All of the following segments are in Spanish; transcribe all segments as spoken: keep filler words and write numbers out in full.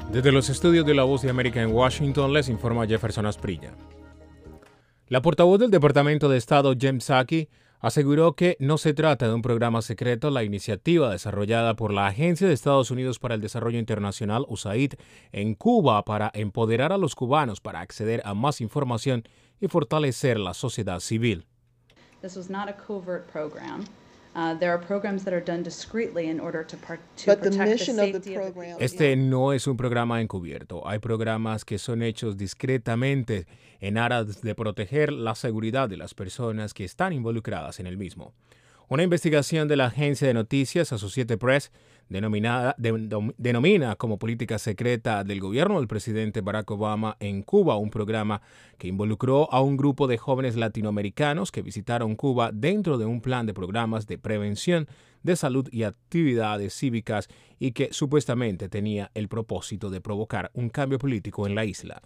Desde los estudios de La Voz de América en Washington les informa Jefferson Asprilla. La portavoz del Departamento de Estado, Jen Psaki, aseguró que no se trata de un programa secreto. La iniciativa desarrollada por la Agencia de Estados Unidos para el Desarrollo Internacional, U S A I D, en Cuba para empoderar a los cubanos para acceder a más información y fortalecer la sociedad civil. This was not a covert program. Uh, there are programs that are done discreetly in order to, par- to protect the safety of the people. Este no es un programa encubierto. Hay programas que son hechos discretamente en aras de proteger la seguridad de las personas que están involucradas en el mismo. Una investigación de la agencia de noticias Associated Press denominada, de, de, denomina como política secreta del gobierno del presidente Barack Obama en Cuba un programa que involucró a un grupo de jóvenes latinoamericanos que visitaron Cuba dentro de un plan de programas de prevención de salud y actividades cívicas y que supuestamente tenía el propósito de provocar un cambio político en la isla.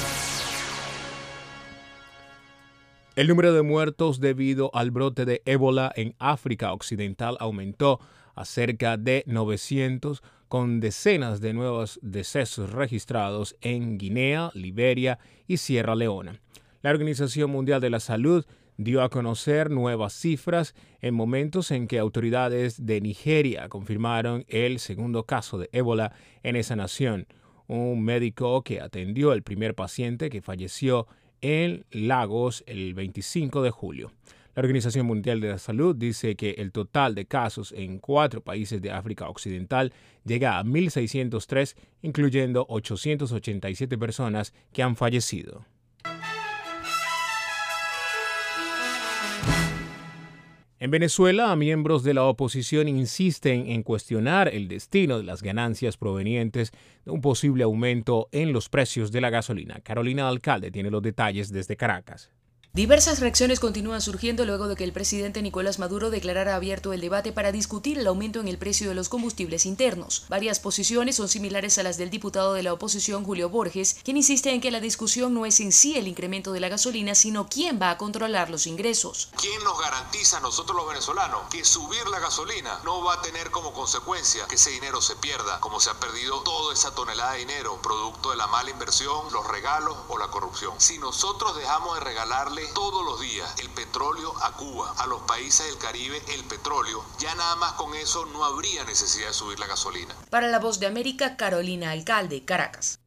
El número de muertos debido al brote de ébola en África Occidental aumentó a cerca de novecientos, con decenas de nuevos decesos registrados en Guinea, Liberia y Sierra Leona. La Organización Mundial de la Salud dio a conocer nuevas cifras en momentos en que autoridades de Nigeria confirmaron el segundo caso de ébola en esa nación. Un médico que atendió al primer paciente que falleció en Lagos el veinticinco de julio. La Organización Mundial de la Salud dice que el total de casos en cuatro países de África Occidental llega a mil seiscientos tres, incluyendo ochocientas ochenta y siete personas que han fallecido. En Venezuela, miembros de la oposición insisten en cuestionar el destino de las ganancias provenientes de un posible aumento en los precios de la gasolina. Carolina Alcalde tiene los detalles desde Caracas. Diversas reacciones continúan surgiendo luego de que el presidente Nicolás Maduro declarara abierto el debate para discutir el aumento en el precio de los combustibles internos. Varias posiciones son similares a las del diputado de la oposición Julio Borges, quien insiste en que la discusión no es en sí el incremento de la gasolina, sino quién va a controlar los ingresos. ¿Quién nos garantiza a nosotros los venezolanos que subir la gasolina no va a tener como consecuencia que ese dinero se pierda, como se ha perdido toda esa tonelada de dinero, producto de la mala inversión, los regalos o la corrupción? Si nosotros dejamos de regalarle todos los días el petróleo a Cuba, a los países del Caribe el petróleo, ya nada más con eso no habría necesidad de subir la gasolina. Para La Voz de América, Carolina Alcalde, Caracas.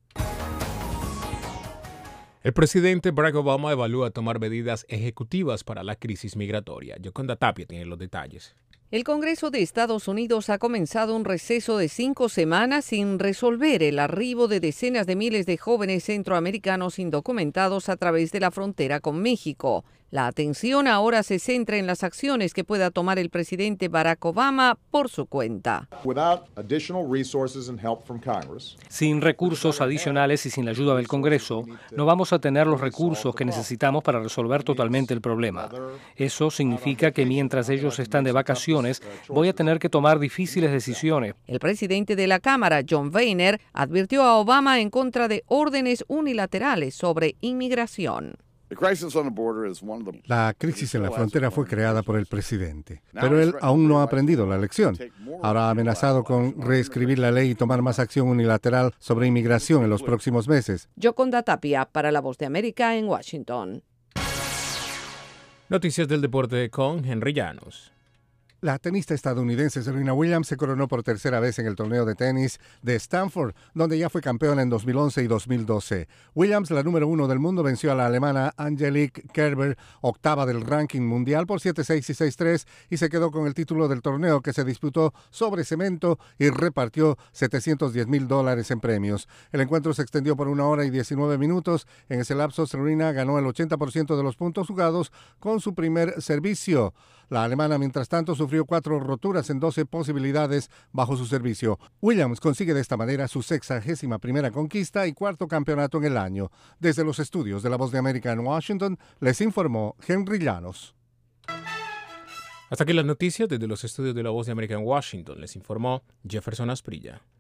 El presidente Barack Obama evalúa tomar medidas ejecutivas para la crisis migratoria. Yoconda Tapia tiene los detalles. El Congreso de Estados Unidos ha comenzado un receso de cinco semanas sin resolver el arribo de decenas de miles de jóvenes centroamericanos indocumentados a través de la frontera con México. La atención ahora se centra en las acciones que pueda tomar el presidente Barack Obama por su cuenta. Sin recursos adicionales y sin la ayuda del Congreso, no vamos a tener los recursos que necesitamos para resolver totalmente el problema. Eso significa que mientras ellos están de vacaciones, voy a tener que tomar difíciles decisiones. El presidente de la Cámara, John Boehner, advirtió a Obama en contra de órdenes unilaterales sobre inmigración. La crisis en la frontera fue creada por el presidente, pero él aún no ha aprendido la lección. Ahora ha amenazado con reescribir la ley y tomar más acción unilateral sobre inmigración en los próximos meses. Yoconda Tapia, para La Voz de América en Washington. Noticias del deporte con Henry Llanos. La tenista estadounidense Serena Williams se coronó por tercera vez en el torneo de tenis de Stanford, donde ya fue campeona en dos mil once y dos mil doce. Williams, la número uno del mundo, venció a la alemana Angelique Kerber, octava del ranking mundial, por siete seis y seis tres, y se quedó con el título del torneo, que se disputó sobre cemento y repartió setecientos diez mil dólares en premios. El encuentro se extendió por una hora y diecinueve minutos. En ese lapso, Serena ganó el ochenta por ciento de los puntos jugados con su primer servicio. La alemana, mientras tanto, sufrió cuatro roturas en doce posibilidades bajo su servicio. Williams consigue de esta manera su sexagésima primera conquista y cuarto campeonato en el año. Desde los estudios de La Voz de América en Washington, les informó Henry Llanos. Hasta aquí las noticias desde los estudios de La Voz de América en Washington. Les informó Jefferson Asprilla.